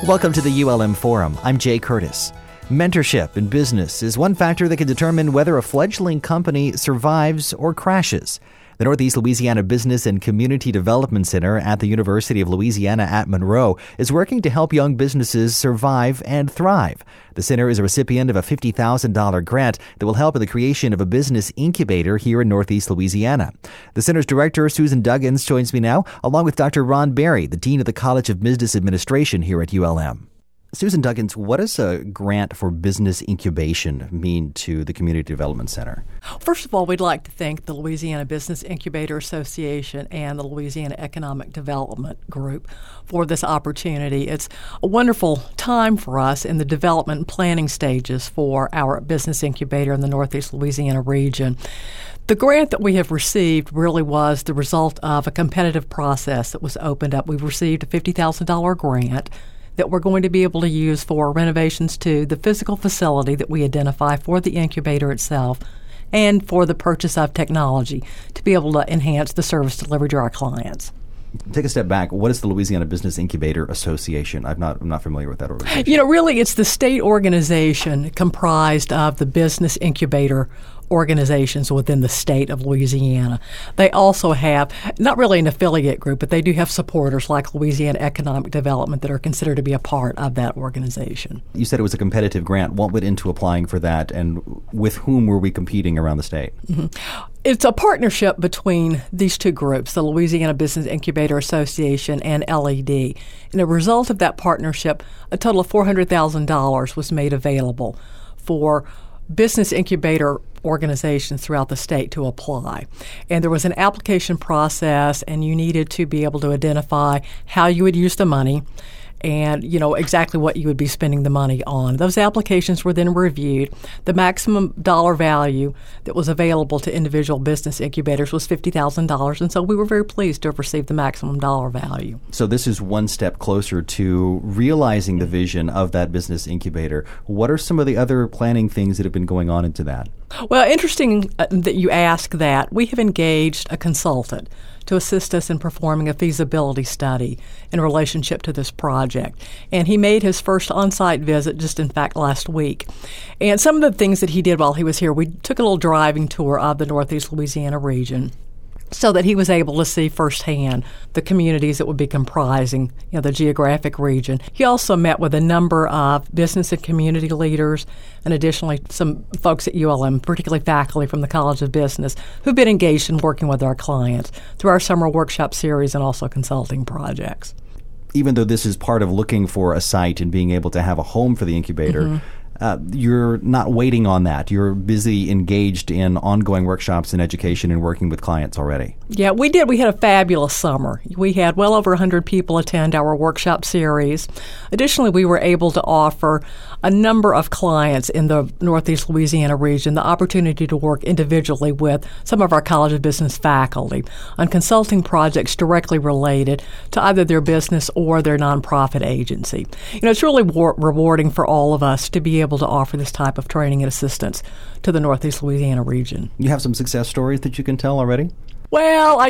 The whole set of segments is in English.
Welcome to the ULM Forum. I'm Jay Curtis. Mentorship in business is one factor that can determine whether a fledgling company survives or crashes. The Northeast Louisiana Business and Community Development Center at the University of Louisiana at Monroe is working to help young businesses survive and thrive. The center is a recipient of a $50,000 grant that will help in the creation of a business incubator here in Northeast Louisiana. The center's director, Susan Duggins, joins me now, along with Dr. Ron Berry, the Dean of the College of Business Administration here at ULM. Susan Duggins, what does a grant for business incubation mean to the Community Development Center? First of all, we'd like to thank the Louisiana Business Incubator Association and the Louisiana Economic Development Group for this opportunity. It's a wonderful time for us in the development and planning stages for our business incubator in the Northeast Louisiana region. The grant that we have received really was the result of a competitive process that was opened up. We've received a $50,000 grant that we're going to be able to use for renovations to the physical facility that we identify for the incubator itself and for the purchase of technology to be able to enhance the service delivery to our clients. Take a step back. What is the Louisiana Business Incubator Association? I'm not familiar with that organization. Really, it's the state organization comprised of the business incubator organizations within the state of Louisiana. They also have, not really an affiliate group, but they do have supporters like Louisiana Economic Development that are considered to be a part of that organization. You said it was a competitive grant. What went into applying for that, and with whom were we competing around the state? Mm-hmm. It's a partnership between these two groups, the Louisiana Business Incubator Association and LED. And a result of that partnership, a total of $400,000 was made available for business incubator organizations throughout the state to apply. And there was an application process, and you needed to be able to identify how you would use the money and, exactly what you would be spending the money on. Those applications were then reviewed. The maximum dollar value that was available to individual business incubators was $50,000, and so we were very pleased to have received the maximum dollar value. So this is one step closer to realizing the vision of that business incubator. What are some of the other planning things that have been going on into that? Well, interesting that you ask that. We have engaged a consultant to assist us in performing a feasibility study in relationship to this project. And he made his first on-site visit just, in fact, last week. And some of the things that he did while he was here, we took a little driving tour of the Northeast Louisiana region so that he was able to see firsthand the communities that would be comprising, the geographic region. He also met with a number of business and community leaders, and additionally some folks at ULM, particularly faculty from the College of Business, who've been engaged in working with our clients through our summer workshop series and also consulting projects. Even though this is part of looking for a site and being able to have a home for the incubator, mm-hmm. You're not waiting on that. You're busy engaged in ongoing workshops and education and working with clients already. Yeah, we did. We had a fabulous summer. We had well over 100 people attend our workshop series. Additionally, we were able to offer a number of clients in the Northeast Louisiana region the opportunity to work individually with some of our College of Business faculty on consulting projects directly related to either their business or their nonprofit agency. It's really rewarding for all of us to be able to offer this type of training and assistance to the Northeast Louisiana region. You have some success stories that you can tell already? Well,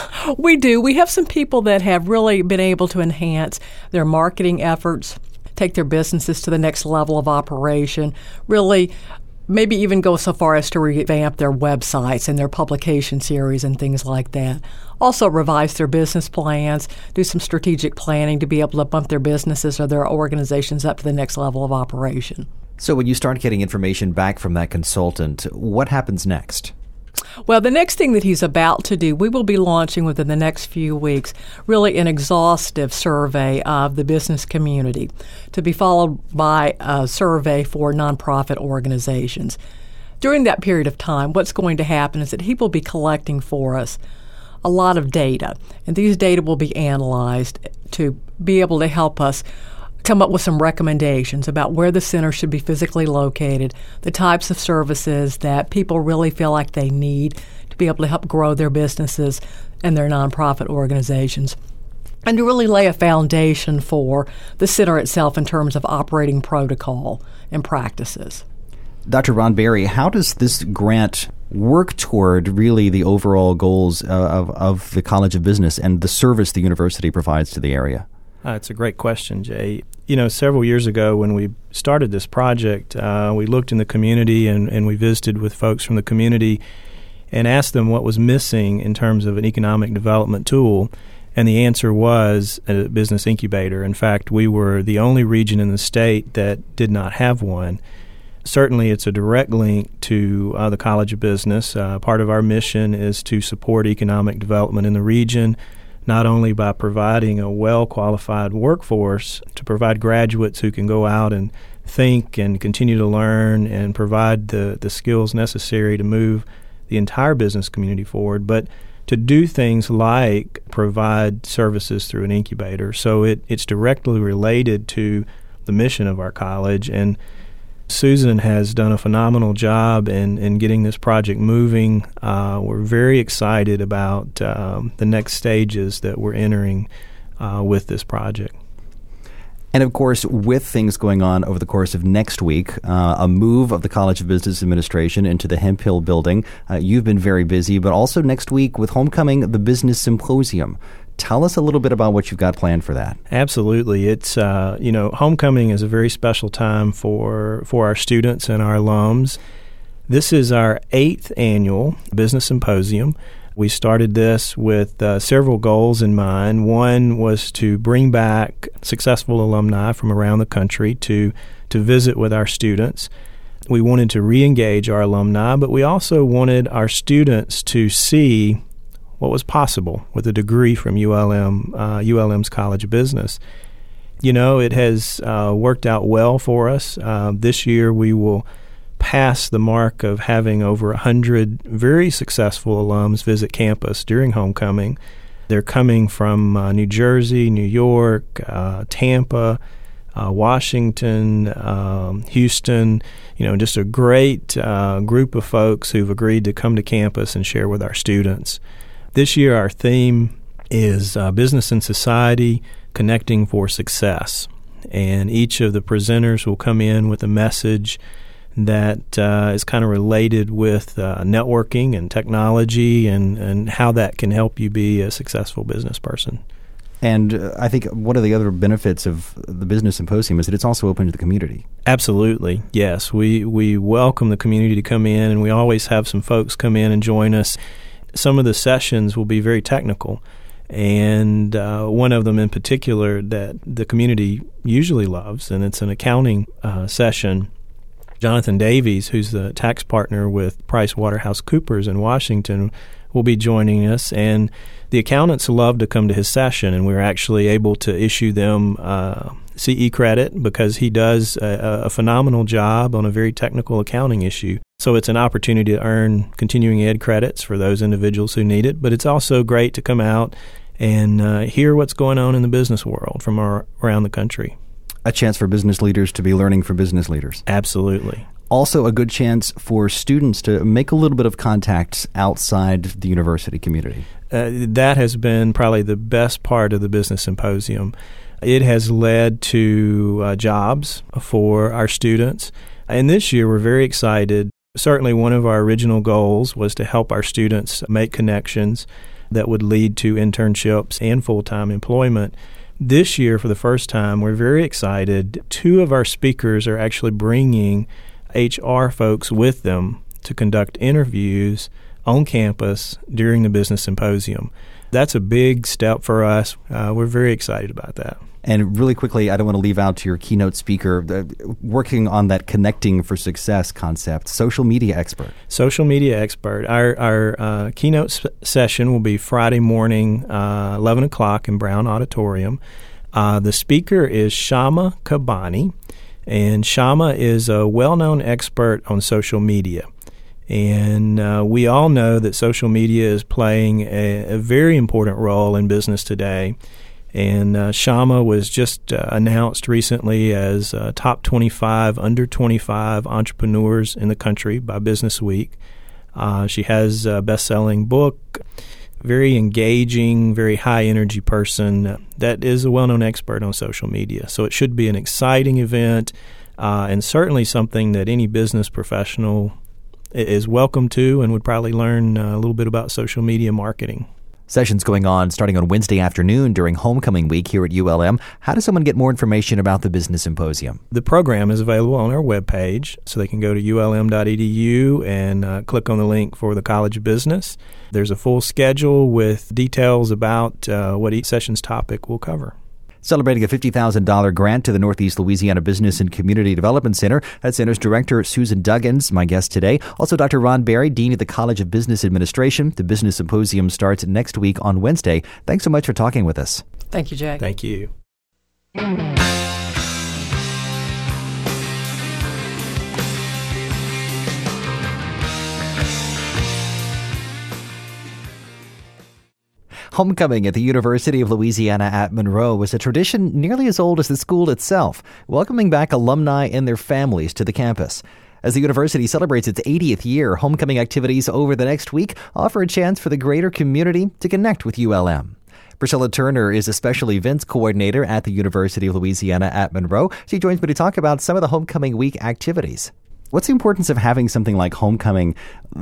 we do. We have some people that have really been able to enhance their marketing efforts, take their businesses to the next level of operation, really maybe even go so far as to revamp their websites and their publication series and things like that. Also revise their business plans, do some strategic planning to be able to bump their businesses or their organizations up to the next level of operation. So when you start getting information back from that consultant, what happens next? Well, the next thing that he's about to do, we will be launching within the next few weeks, really an exhaustive survey of the business community to be followed by a survey for nonprofit organizations. During that period of time, what's going to happen is that he will be collecting for us a lot of data, and these data will be analyzed to be able to help us come up with some recommendations about where the center should be physically located, the types of services that people really feel like they need to be able to help grow their businesses and their nonprofit organizations, and to really lay a foundation for the center itself in terms of operating protocol and practices. Dr. Ron Berry, how does this grant work toward really the overall goals of the College of Business and the service the university provides to the area? It's a great question, Jay. Several years ago when we started this project, we looked in the community and we visited with folks from the community and asked them what was missing in terms of an economic development tool. And the answer was a business incubator. In fact, we were the only region in the state that did not have one. Certainly, it's a direct link to the College of Business. Part of our mission is to support economic development in the region, not only by providing a well-qualified workforce to provide graduates who can go out and think and continue to learn and provide the skills necessary to move the entire business community forward, but to do things like provide services through an incubator. So it's directly related to the mission of our college. And Susan has done a phenomenal job in getting this project moving. We're very excited about the next stages that we're entering with this project. And, of course, with things going on over the course of next week, a move of the College of Business Administration into the Hemphill building. You've been very busy, but also next week with Homecoming, the Business Symposium. Tell us a little bit about what you've got planned for that. Absolutely. It's, Homecoming is a very special time for our students and our alums. This is our 8th annual Business Symposium. We started this with several goals in mind. One was to bring back successful alumni from around the country to visit with our students. We wanted to re-engage our alumni, but we also wanted our students to see what was possible with a degree from ULM's College of Business. It has worked out well for us. This year we will pass the mark of having over 100 very successful alums visit campus during homecoming. They're coming from New Jersey, New York, Tampa, Washington, Houston, just a great group of folks who've agreed to come to campus and share with our students. This year our theme is Business and Society, Connecting for Success. And each of the presenters will come in with a message that is kind of related with networking and technology and how that can help you be a successful business person. And I think one of the other benefits of the Business Symposium is that it's also open to the community. Absolutely, yes. We welcome the community to come in, and we always have some folks come in and join us. Some of the sessions will be very technical, and one of them in particular that the community usually loves, and it's an accounting session. Jonathan Davies, who's the tax partner with PricewaterhouseCoopers in Washington, will be joining us. And the accountants love to come to his session, and we're actually able to issue them CE credit because he does a phenomenal job on a very technical accounting issue. So it's an opportunity to earn continuing ed credits for those individuals who need it. But it's also great to come out and hear what's going on in the business world from around the country. A chance for business leaders to be learning from business leaders. Absolutely. Also a good chance for students to make a little bit of contacts outside the university community. That has been probably the best part of the Business Symposium. It has led to jobs for our students. And this year we're very excited. Certainly one of our original goals was to help our students make connections that would lead to internships and full-time employment. This year, for the first time, we're very excited. 2 of our speakers are actually bringing HR folks with them to conduct interviews on campus during the Business Symposium. That's a big step for us. We're very excited about that. And really quickly, I don't want to leave out your keynote speaker, working on that connecting for success concept, social media expert. Social media expert. Our keynote session will be Friday morning, 11 o'clock in Brown Auditorium. The speaker is Shama Kabani, and Shama is a well-known expert on social media. And we all know that social media is playing a very important role in business today. And Shama was just announced recently as top 25 under 25 entrepreneurs in the country by Business Week. She has a best-selling book, very engaging, very high-energy person that is a well-known expert on social media. So it should be an exciting event and certainly something that any business professional is welcome to and would probably learn a little bit about social media marketing. Sessions going on starting on Wednesday afternoon during homecoming week here at ULM. How does someone get more information about the Business Symposium? The program is available on our webpage, so they can go to ulm.edu and click on the link for the College of Business. There's a full schedule with details about what each session's topic will cover. Celebrating a $50,000 grant to the Northeast Louisiana Business and Community Development Center. That center's director, Susan Duggins, my guest today. Also, Dr. Ron Berry, Dean of the College of Business Administration. The Business Symposium starts next week on Wednesday. Thanks so much for talking with us. Thank you, Jay. Thank you. Homecoming at the University of Louisiana at Monroe was a tradition nearly as old as the school itself, welcoming back alumni and their families to the campus. As the university celebrates its 80th year, homecoming activities over the next week offer a chance for the greater community to connect with ULM. Priscilla Turner is a special events coordinator at the University of Louisiana at Monroe. She joins me to talk about some of the homecoming week activities. What's the importance of having something like homecoming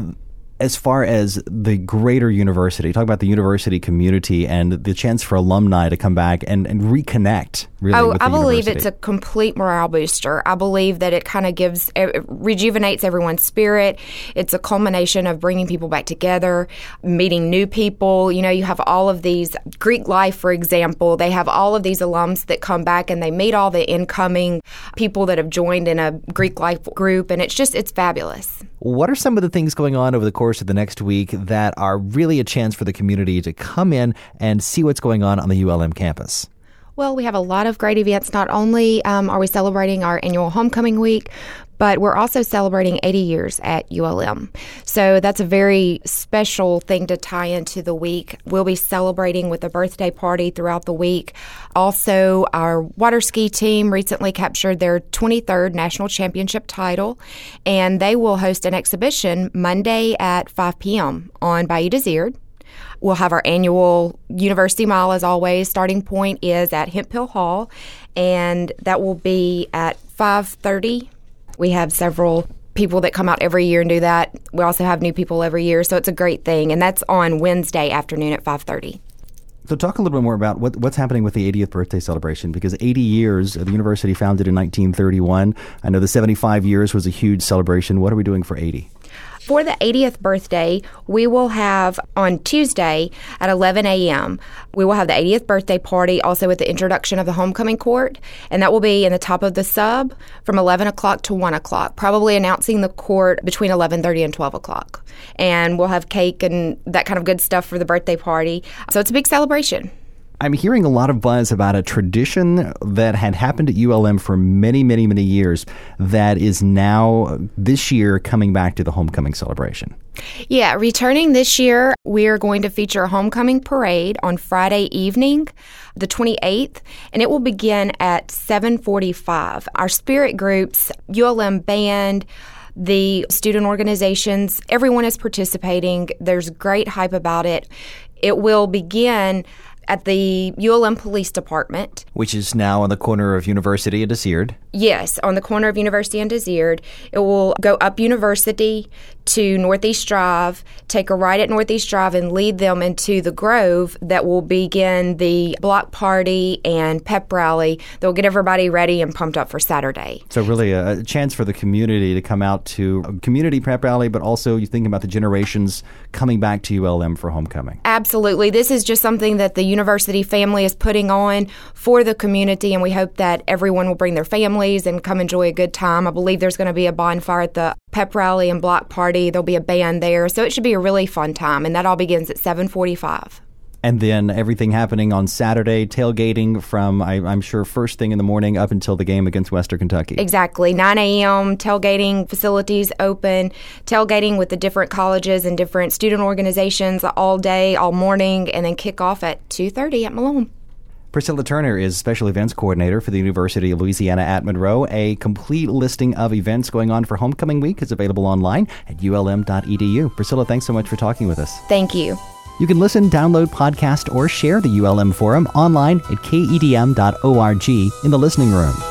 as far as the greater university? Talk about the university community and the chance for alumni to come back and reconnect, really, with the I believe university. It's a complete morale booster. I believe that it kind of rejuvenates everyone's spirit. It's a culmination of bringing people back together, meeting new people. You know, you have all of these, Greek Life, for example, they have all of these alums that come back and they meet all the incoming people that have joined in a Greek Life group, and it's fabulous. What are some of the things going on over the course of the next week that are really a chance for the community to come in and see what's going on the ULM campus? Well, we have a lot of great events. Not only are we celebrating our annual homecoming week, but we're also celebrating 80 years at ULM. So that's a very special thing to tie into the week. We'll be celebrating with a birthday party throughout the week. Also, our water ski team recently captured their 23rd national championship title, and they will host an exhibition Monday at 5 p.m. on Bayou Désirde. We'll have our annual University Mile, as always. Starting point is at Hemphill Hall, and that will be at 5:30. We have several people that come out every year and do that. We also have new people every year, so it's a great thing, and that's on Wednesday afternoon at 5:30. So talk a little bit more about what's happening with the 80th birthday celebration, because 80 years, the university founded in 1931. I know the 75 years was a huge celebration. What are we doing for 80? For the 80th birthday, we will have on Tuesday at 11 a.m., we will have the 80th birthday party, also with the introduction of the homecoming court, and that will be in the top of the sub from 11 o'clock to 1 o'clock, probably announcing the court between 11:30 and 12 o'clock. And we'll have cake and that kind of good stuff for the birthday party. So it's a big celebration. I'm hearing a lot of buzz about a tradition that had happened at ULM for many, many, many years that is now this year coming back to the homecoming celebration. Yeah, returning this year, we are going to feature a homecoming parade on Friday evening, the 28th, and it will begin at 7:45. Our spirit groups, ULM Band, the student organizations, everyone is participating. There's great hype about it. It will begin at the ULM Police Department, which is now on the corner of University and Désirde. Yes, on the corner of University and Désirde. It will go up University to Northeast Drive, take a right at Northeast Drive, and lead them into the Grove that will begin the block party and pep rally. They'll get everybody ready and pumped up for Saturday. So really a chance for the community to come out to a community pep rally, but also you think about the generations coming back to ULM for homecoming. Absolutely. This is just something that the university family is putting on for the community, and we hope that everyone will bring their families and come enjoy a good time. I believe there's going to be a bonfire at the pep rally and block party. There'll be a band there, so it should be a really fun time, and that all begins at 7:45. And then everything happening on Saturday, tailgating from, I'm sure, first thing in the morning up until the game against Western Kentucky. Exactly. 9 a.m., tailgating facilities open, tailgating with the different colleges and different student organizations all day, all morning, and then kick off at 2:30 at Malone. Priscilla Turner is Special Events Coordinator for the University of Louisiana at Monroe. A complete listing of events going on for Homecoming Week is available online at ulm.edu. Priscilla, thanks so much for talking with us. Thank you. You can listen, download, podcast, or share the ULM Forum online at kedm.org in the listening room.